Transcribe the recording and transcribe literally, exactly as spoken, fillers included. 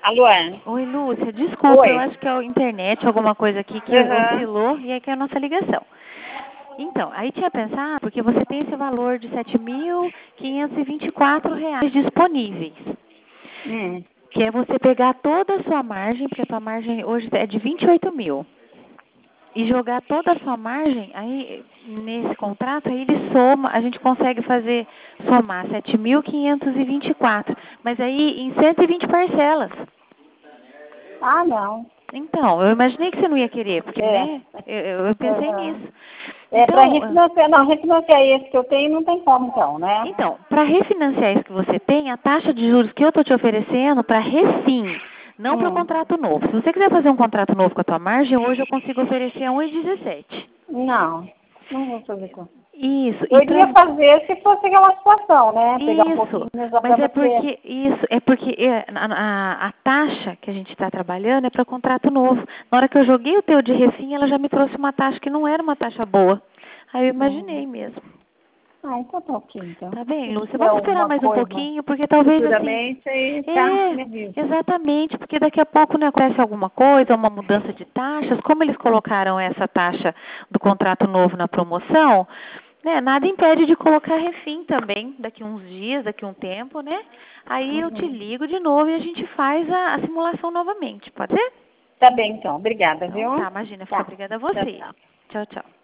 Alô? Oi, Lúcia, desculpa, Oi. eu acho que é a internet, alguma coisa aqui que Uhum. oscilou e aí que é a nossa ligação. Então, aí tinha pensado, porque você tem esse valor de sete mil quinhentos e vinte e quatro reais disponíveis, Hum. que é você pegar toda a sua margem, porque a sua margem hoje é de vinte e oito mil, e jogar toda a sua margem, aí nesse contrato, aí ele soma, a gente consegue fazer, somar sete mil quinhentos e vinte e quatro, mas aí em cento e vinte parcelas. Ah, não. Então, eu imaginei que você não ia querer, porque, É. né, eu, eu pensei Uhum. nisso. É, para Então, refinanciar, não, refinanciar esse que eu tenho não tem como então, né? então para refinanciar isso que você tem, a taxa de juros que eu estou te oferecendo para refim, não para o Hum. contrato novo. Se você quiser fazer um contrato novo com a tua margem, hoje eu consigo oferecer a um e dezessete. Não, não vou fazer com. Isso, Eu e iria para fazer se fosse aquela situação, né? Pegar um pouquinho Isso, só para mas é você. porque isso, é porque é, a, a, a taxa que a gente está trabalhando é para contrato novo. Na hora que eu joguei o teu de refim, ela já me trouxe uma taxa que não era uma taxa boa. Aí eu Hum. imaginei mesmo. Ah, então tá ok, então. Tá bem, Se Lúcia? tiver Vamos esperar alguma mais um coisa pouquinho, porque talvez assim. futuramente, aí tá, É, me avisa. exatamente, porque daqui a pouco né, acontece alguma coisa, uma mudança de taxas. Como eles colocaram essa taxa do contrato novo na promoção, né, nada impede de colocar refim também, daqui uns dias, daqui um tempo, né? Aí eu te Uhum. ligo de novo e a gente faz a, a simulação novamente, pode ser? Tá bem, então. Obrigada, Então viu? tá, imagina, fica Tá. obrigada a Tchau, você. tchau. Tchau, tchau.